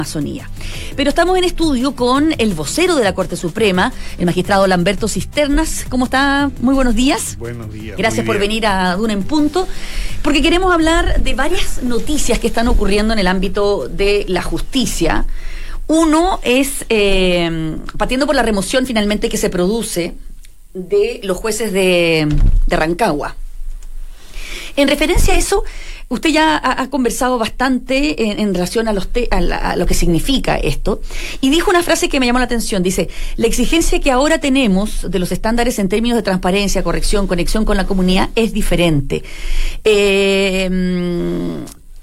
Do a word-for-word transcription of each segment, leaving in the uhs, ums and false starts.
Amazonía. Pero estamos en estudio con el vocero de la Corte Suprema, el magistrado Lamberto Cisternas. ¿Cómo está? Muy buenos días. Buenos días. Gracias por venir a Duna en Punto, porque queremos hablar de varias noticias que están ocurriendo en el ámbito de la justicia. Uno es, eh, partiendo por la remoción finalmente que se produce de los jueces de, de Rancagua. En referencia a eso, usted ya ha, ha conversado bastante en, en relación a, los te, a, la, a lo que significa esto, y dijo una frase que me llamó la atención. Dice: la exigencia que ahora tenemos de los estándares en términos de transparencia, corrección, conexión con la comunidad es diferente. Eh,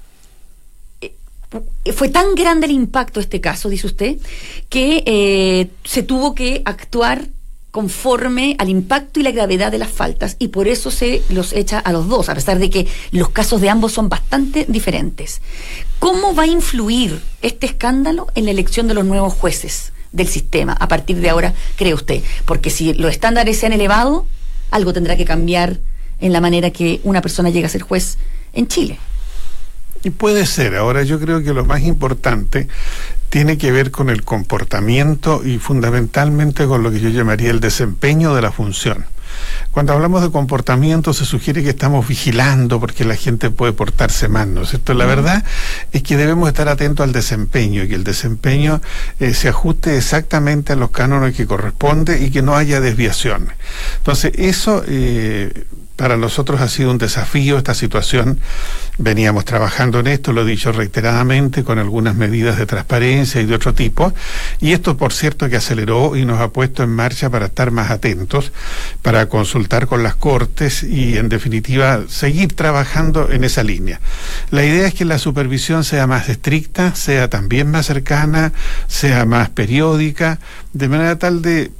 fue tan grande el impacto de este caso, dice usted, que eh, se tuvo que actuar conforme al impacto y la gravedad de las faltas, y por eso se los echa a los dos, a pesar de que los casos de ambos son bastante diferentes. ¿Cómo va a influir este escándalo en la elección de los nuevos jueces del sistema a partir de ahora, cree usted? Porque si los estándares se han elevado, algo tendrá que cambiar en la manera que una persona llega a ser juez en Chile. Y puede ser. Ahora, yo creo que lo más importante tiene que ver con el comportamiento y fundamentalmente con lo que yo llamaría el desempeño de la función. Cuando hablamos de comportamiento se sugiere que estamos vigilando porque la gente puede portarse mal, ¿no es cierto? La verdad es que debemos estar atentos al desempeño, y que el desempeño eh, se ajuste exactamente a los cánones que corresponde y que no haya desviaciones. Entonces, eso eh, para nosotros ha sido un desafío, esta situación. Veníamos trabajando en esto, lo he dicho reiteradamente, con algunas medidas de transparencia y de otro tipo, y esto, por cierto, que aceleró y nos ha puesto en marcha para estar más atentos, para consultar con las Cortes y, en definitiva, seguir trabajando en esa línea. La idea es que la supervisión sea más estricta, sea también más cercana, sea más periódica, de manera tal de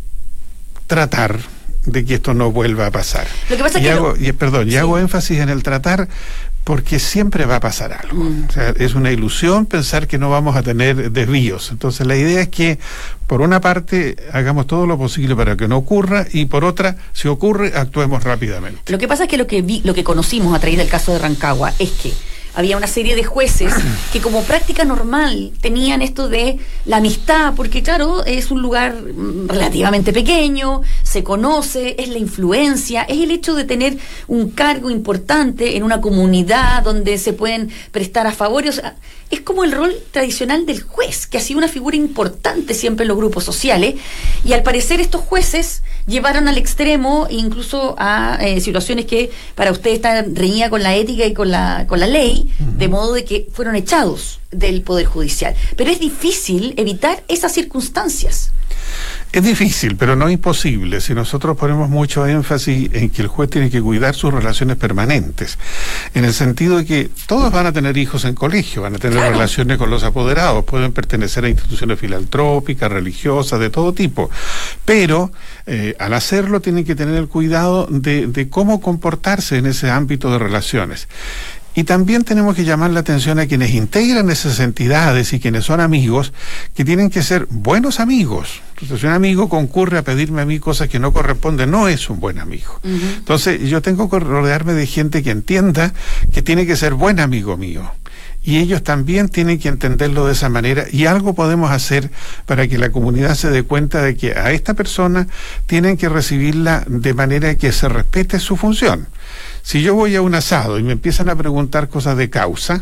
tratar de que esto no vuelva a pasar. Lo que pasa y que hago, lo... y, perdón, y sí. hago énfasis en el tratar, porque siempre va a pasar algo. Mm. O sea, es una ilusión pensar que no vamos a tener desvíos. Entonces, la idea es que, por una parte, hagamos todo lo posible para que no ocurra, y por otra, si ocurre, actuemos rápidamente. Lo que pasa es que lo que vi, lo que conocimos a través del caso de Rancagua es que había una serie de jueces que, como práctica normal, tenían esto de la amistad, porque claro, es un lugar relativamente pequeño, se conoce, es la influencia, es el hecho de tener un cargo importante en una comunidad donde se pueden prestar a favores. O sea, es como el rol tradicional del juez, que ha sido una figura importante siempre en los grupos sociales, y al parecer estos jueces llevaron al extremo incluso a eh, situaciones que para usted están reñidas con la ética y con la con la ley, uh-huh. de modo de que fueron echados del Poder Judicial. Pero es difícil evitar esas circunstancias. Es difícil, pero no imposible, si nosotros ponemos mucho énfasis en que el juez tiene que cuidar sus relaciones permanentes, en el sentido de que todos van a tener hijos en colegio, van a tener claro. relaciones con los apoderados, pueden pertenecer a instituciones filantrópicas, religiosas, de todo tipo, pero eh, al hacerlo tienen que tener el cuidado de, de cómo comportarse en ese ámbito de relaciones. Y también tenemos que llamar la atención a quienes integran esas entidades y quienes son amigos, que tienen que ser buenos amigos. Entonces, si un amigo concurre a pedirme a mí cosas que no corresponden, no es un buen amigo. Uh-huh. Entonces, yo tengo que rodearme de gente que entienda que tiene que ser buen amigo mío. Y ellos también tienen que entenderlo de esa manera, y algo podemos hacer para que la comunidad se dé cuenta de que a esta persona tienen que recibirla de manera que se respete su función. Si yo voy a un asado y me empiezan a preguntar cosas de causa,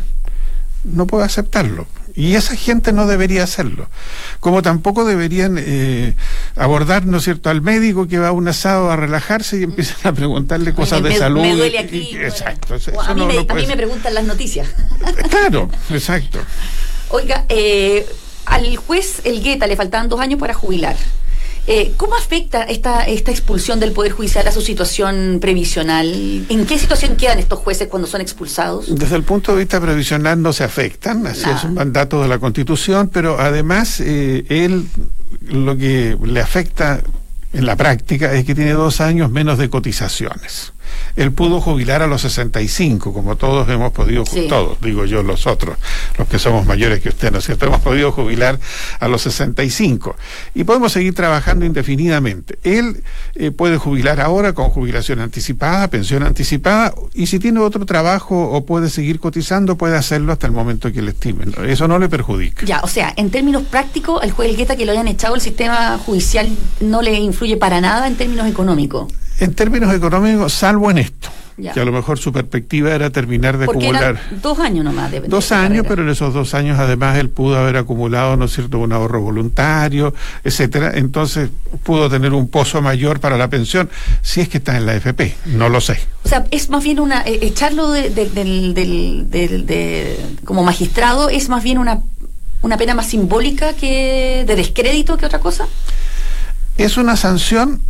no puedo aceptarlo. Y esa gente no debería hacerlo. Como tampoco deberían eh, abordar, ¿no es cierto?, al médico que va a un asado a relajarse y empiezan a preguntarle cosas me, de me, salud. Me duele aquí. Y, exacto. Eso, a, eso mí no, me, no a mí ser. me preguntan las noticias. Claro, exacto. Oiga, eh, al juez Elgueta le faltaban dos años para jubilar. Eh, ¿Cómo afecta esta, esta expulsión del Poder Judicial a su situación previsional? ¿En qué situación quedan estos jueces cuando son expulsados? Desde el punto de vista previsional no se afectan, así nah. es un mandato de la Constitución, pero además eh, él lo que le afecta en la práctica es que tiene dos años menos de cotizaciones. Él pudo jubilar a los sesenta y cinco, como todos hemos podido, sí. todos, digo yo, los otros, los que somos mayores que usted, ¿no es cierto? Hemos podido jubilar a los sesenta y cinco. Y podemos seguir trabajando indefinidamente. Él eh, puede jubilar ahora con jubilación anticipada, pensión anticipada, y si tiene otro trabajo o puede seguir cotizando, puede hacerlo hasta el momento que le estimen. Eso no le perjudica. Ya, o sea, en términos prácticos, al juez Elgueta que lo hayan echado el sistema judicial no le influye para nada en términos económicos. En términos económicos, salvo en esto, ya. que a lo mejor su perspectiva era terminar de Porque acumular. Eran dos años nomás. De, dos de años, carrera. Pero en esos dos años además él pudo haber acumulado, ¿no es cierto?, un ahorro voluntario, etcétera. Entonces pudo tener un pozo mayor para la pensión, si es que está en la A F P, no lo sé. O sea, es más bien una, eh, echarlo de, de, del, del, del, de, como magistrado, es más bien una, una pena más simbólica que de descrédito que otra cosa. Es una sanción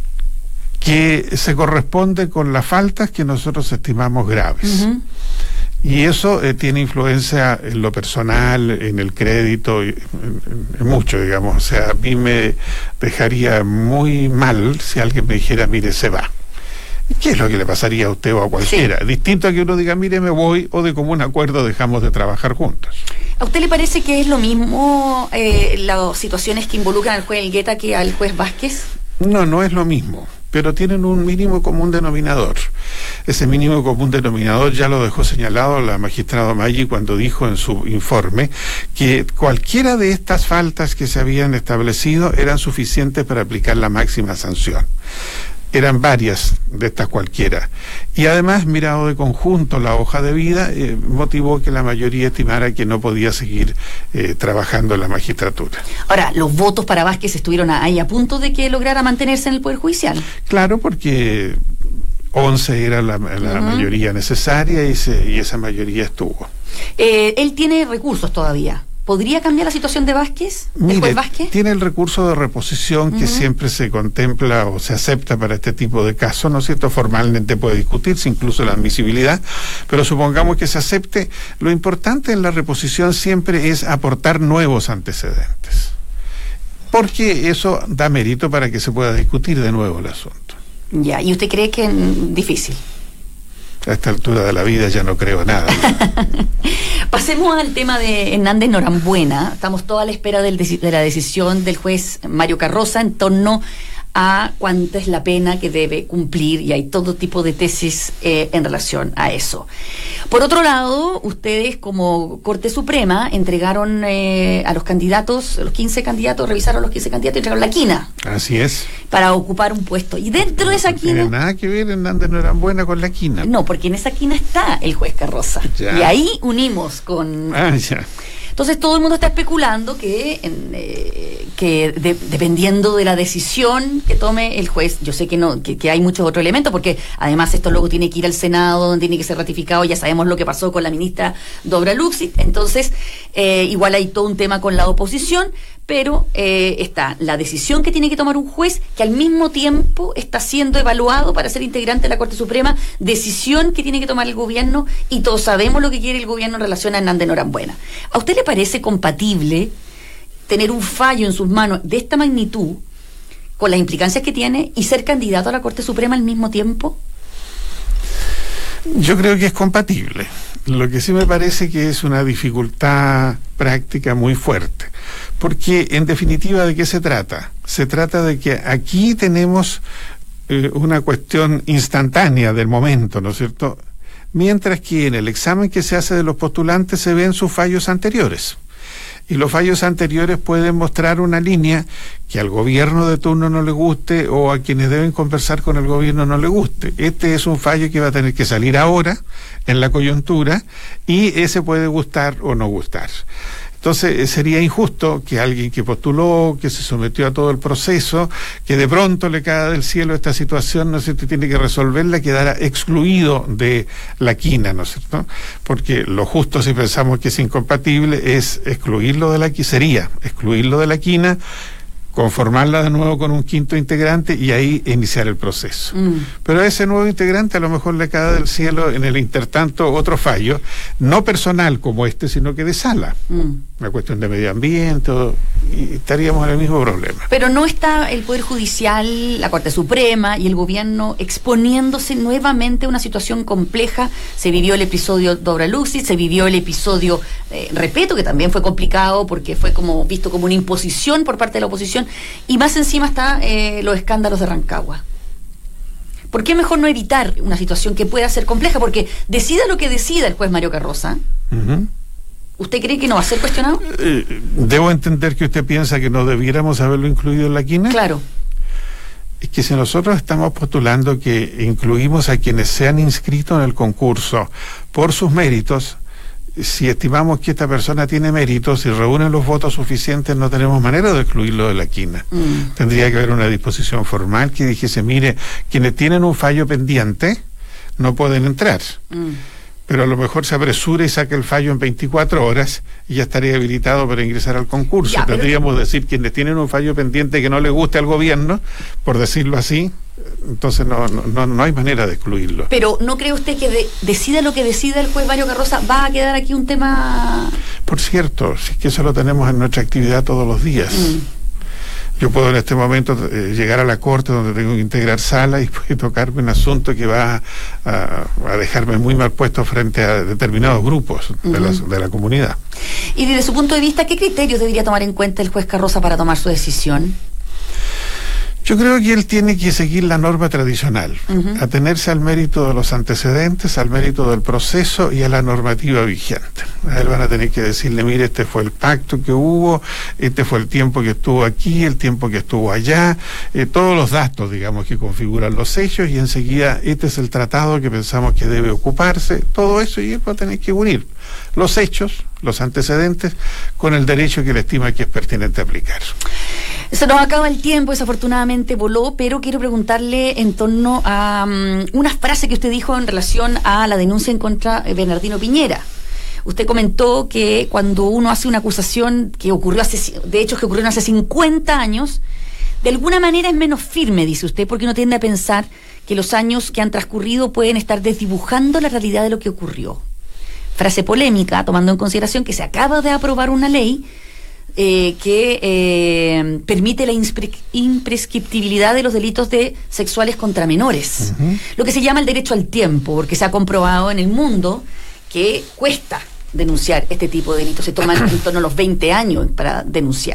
que se corresponde con las faltas que nosotros estimamos graves. Uh-huh. Y eso eh, tiene influencia en lo personal, en el crédito, en, en, en mucho, digamos. O sea, a mí me dejaría muy mal si alguien me dijera, mire, se va. ¿Qué es lo que le pasaría a usted o a cualquiera? Sí. Distinto a que uno diga, mire, me voy, o de común acuerdo dejamos de trabajar juntos. ¿A usted le parece que es lo mismo eh, las situaciones que involucran al juez Elgueta que al juez Vázquez? No, no es lo mismo, pero tienen un mínimo común denominador. Ese mínimo común denominador ya lo dejó señalado la magistrada Maggi cuando dijo en su informe que cualquiera de estas faltas que se habían establecido eran suficientes para aplicar la máxima sanción. Eran varias de estas cualquiera. Y además, mirado de conjunto la hoja de vida, eh, motivó que la mayoría estimara que no podía seguir eh, trabajando en la magistratura. Ahora, los votos para Vázquez estuvieron ahí a punto de que lograra mantenerse en el Poder Judicial. Claro, porque once era la, la uh-huh. mayoría necesaria y, se, y esa mayoría estuvo. Eh, él tiene recursos todavía. ¿Podría cambiar la situación de Vázquez? Mire, ¿Juez Vázquez? Tiene el recurso de reposición que uh-huh. siempre se contempla o se acepta para este tipo de casos, ¿no es cierto? Formalmente puede discutirse incluso la admisibilidad, pero supongamos que se acepte. Lo importante en la reposición siempre es aportar nuevos antecedentes, porque eso da mérito para que se pueda discutir de nuevo el asunto. Ya, ¿y usted cree que es difícil? A esta altura de la vida ya no creo nada. Pasemos al tema de Hernández Norambuena. Estamos toda a la espera del de la decisión del juez Mario Carroza en torno a cuánta es la pena que debe cumplir, y hay todo tipo de tesis eh, en relación a eso. Por otro lado, ustedes como Corte Suprema entregaron eh, a los candidatos, los quince candidatos, revisaron los quince candidatos y entregaron la quina. Así es. Para ocupar un puesto. Y dentro de esa no quina... No tiene nada que ver Hernández Norambuena con la quina. No, porque en esa quina está el juez Carroza. Ya. Y ahí unimos con... Ah, ya. Entonces todo el mundo está especulando que, en, eh, que de, dependiendo de la decisión que tome el juez, yo sé que no que, que hay muchos otros elementos, porque además esto luego tiene que ir al Senado, donde tiene que ser ratificado, ya sabemos lo que pasó con la ministra Dobra Luxit, entonces eh, igual hay todo un tema con la oposición, pero eh, está la decisión que tiene que tomar un juez, que al mismo tiempo está siendo evaluado para ser integrante de la Corte Suprema, decisión que tiene que tomar el gobierno, y todos sabemos lo que quiere el gobierno en relación a Hernández Norambuena. ¿A usted le parece compatible tener un fallo en sus manos de esta magnitud, con las implicancias que tiene, y ser candidato a la Corte Suprema al mismo tiempo? Yo creo que es compatible. Lo que sí me parece que es una dificultad práctica muy fuerte. Porque, en definitiva, ¿de qué se trata? Se trata de que aquí tenemos eh, una cuestión instantánea del momento, ¿no es cierto? Mientras que en el examen que se hace de los postulantes se ven sus fallos anteriores. Y los fallos anteriores pueden mostrar una línea que al gobierno de turno no le guste, o a quienes deben conversar con el gobierno no le guste. Este es un fallo que va a tener que salir ahora, en la coyuntura, y ese puede gustar o no gustar. Entonces sería injusto que alguien que postuló, que se sometió a todo el proceso, que de pronto le caiga del cielo esta situación, ¿no es cierto?, tiene que resolverla, quedara excluido de la quina, ¿no es cierto? Porque lo justo, si pensamos que es incompatible, es excluirlo de la quina, sería excluirlo de la quina, conformarla de nuevo con un quinto integrante y ahí iniciar el proceso. Mm. Pero a ese nuevo integrante a lo mejor le cae del cielo en el intertanto otro fallo, no personal como este, sino que de sala. Mm. una cuestión de medio ambiente, y estaríamos en el mismo problema. Pero no está el Poder Judicial, la Corte Suprema y el gobierno exponiéndose nuevamente a una situación compleja. Se vivió el episodio Dobra Luxit, se vivió el episodio eh, Repeto, que también fue complicado porque fue como visto como una imposición por parte de la oposición, y más encima está eh, los escándalos de Rancagua. ¿Por qué mejor no evitar una situación que pueda ser compleja? Porque decida lo que decida el juez Mario Carroza, uh-huh. ¿Usted cree que no va a ser cuestionado? Eh, debo entender que usted piensa que no debiéramos haberlo incluido en la quina. Claro. Es que si nosotros estamos postulando que incluimos a quienes se han inscrito en el concurso por sus méritos, si estimamos que esta persona tiene méritos y reúne los votos suficientes, no tenemos manera de excluirlo de la quina. Mm. Tendría que haber una disposición formal que dijese, mire, quienes tienen un fallo pendiente no pueden entrar. Mm. Pero a lo mejor se apresura y saca el fallo en veinticuatro horas y ya estaría habilitado para ingresar al concurso. Ya, Tendríamos que decir, quienes tienen un fallo pendiente que no le guste al gobierno, por decirlo así, entonces no, no, no hay manera de excluirlo. Pero ¿no cree usted que de, decida lo que decida el juez Mario Carroza, va a quedar aquí un tema? Por cierto, si es que eso lo tenemos en nuestra actividad todos los días. Mm. Yo puedo en este momento eh, llegar a la corte donde tengo que integrar sala y puede tocarme un asunto que va a, a dejarme muy mal puesto frente a determinados grupos uh-huh. de, la, de la comunidad. Y desde su punto de vista, ¿qué criterios debería tomar en cuenta el juez Carroza para tomar su decisión? Yo creo que él tiene que seguir la norma tradicional, uh-huh. atenerse al mérito de los antecedentes, al mérito del proceso y a la normativa vigente. A él van a tener que decirle, mire, este fue el pacto que hubo, este fue el tiempo que estuvo aquí, el tiempo que estuvo allá, eh, todos los datos, digamos, que configuran los hechos, y enseguida este es el tratado que pensamos que debe ocuparse, todo eso, y él va a tener que unir los hechos, los antecedentes, con el derecho que él estima que es pertinente aplicar. Se nos acaba el tiempo, desafortunadamente voló, pero quiero preguntarle en torno a um, una frase que usted dijo en relación a la denuncia en contra de Bernardino Piñera. Usted comentó que cuando uno hace una acusación que ocurrió hace, de hechos que ocurrieron hace cincuenta años, de alguna manera es menos firme, dice usted, porque uno tiende a pensar que los años que han transcurrido pueden estar desdibujando la realidad de lo que ocurrió. Frase polémica, tomando en consideración que se acaba de aprobar una ley Eh, que eh, permite la impre- imprescriptibilidad de los delitos de sexuales contra menores, uh-huh. lo que se llama el derecho al tiempo, porque se ha comprobado en el mundo que cuesta denunciar este tipo de delitos, se toman en torno a los veinte años para denunciar.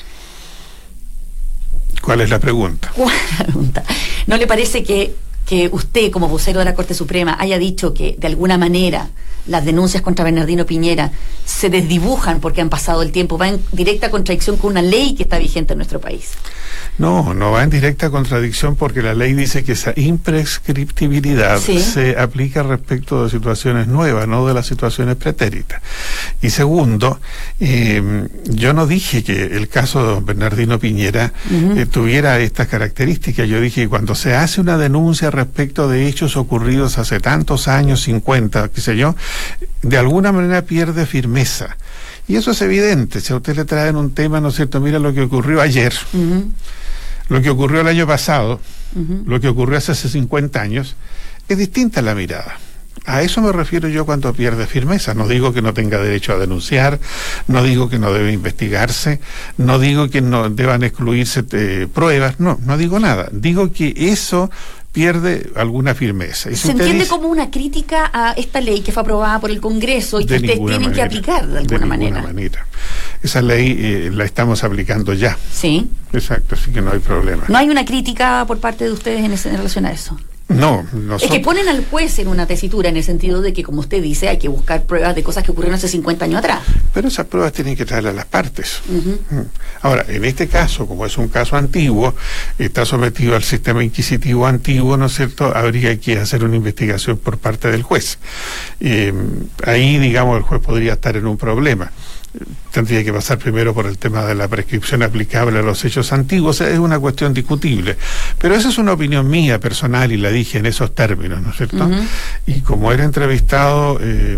¿Cuál es la pregunta? ¿Cuál es la pregunta? ¿No le parece que, que usted, como vocero de la Corte Suprema, haya dicho que de alguna manera las denuncias contra Bernardino Piñera se desdibujan porque han pasado el tiempo, va en directa contradicción con una ley que está vigente en nuestro país? No, no va en directa contradicción porque la ley dice que esa imprescriptibilidad ¿sí? se aplica respecto de situaciones nuevas, no de las situaciones pretéritas. Y segundo, eh, yo no dije que el caso de don Bernardino Piñera uh-huh. eh, tuviera estas características. Yo dije que cuando se hace una denuncia respecto de hechos ocurridos hace tantos años, cincuenta, qué sé yo, de alguna manera pierde firmeza. Y eso es evidente. Si a usted le traen un tema, ¿no es cierto? Mira lo que ocurrió ayer, uh-huh. lo que ocurrió el año pasado, uh-huh. lo que ocurrió hace cincuenta años, es distinta la mirada. A eso me refiero yo cuando pierde firmeza. No digo que no tenga derecho a denunciar, no digo que no debe investigarse, no digo que no deban excluirse eh, pruebas, no, no digo nada. Digo que eso pierde alguna firmeza. ¿Se entiende dice, como una crítica a esta ley que fue aprobada por el Congreso y que ustedes tienen manera, que aplicar de alguna de manera? manera? Esa ley eh, la estamos aplicando ya. Sí. Exacto, así que no hay problema. ¿No hay una crítica por parte de ustedes en, ese, en relación a eso? No, nosotros... Es que ponen al juez en una tesitura en el sentido de que, como usted dice, hay que buscar pruebas de cosas que ocurrieron hace cincuenta años atrás. Pero esas pruebas tienen que traerlas las partes. Uh-huh. Ahora, en este caso, como es un caso antiguo, está sometido al sistema inquisitivo antiguo, ¿no es cierto? Habría que hacer una investigación por parte del juez. Eh, ahí, digamos, el juez podría estar en un problema. Tendría que pasar primero por el tema de la prescripción aplicable a los hechos antiguos. Es una cuestión discutible, pero esa es una opinión mía personal y la dije en esos términos, ¿no es cierto? Uh-huh. Y como era entrevistado eh,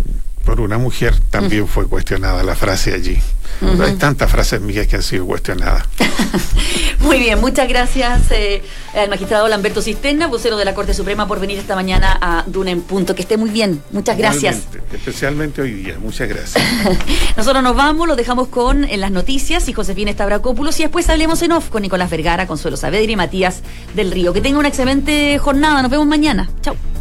por una mujer, también uh-huh. fue cuestionada la frase allí. Uh-huh. Hay tantas frases mías que han sido cuestionadas. Muy bien, muchas gracias eh, al magistrado Lamberto Cisterna, vocero de la Corte Suprema, por venir esta mañana a Duna en Punto. Que esté muy bien, muchas gracias. Igualmente, especialmente hoy día, muchas gracias. Nosotros nos vamos, lo dejamos con en las noticias y Josefina Stavrakopoulos, y después hablemos en off con Nicolás Vergara, Consuelo Saavedra y Matías del Río. Que tenga una excelente jornada, nos vemos mañana. Chao.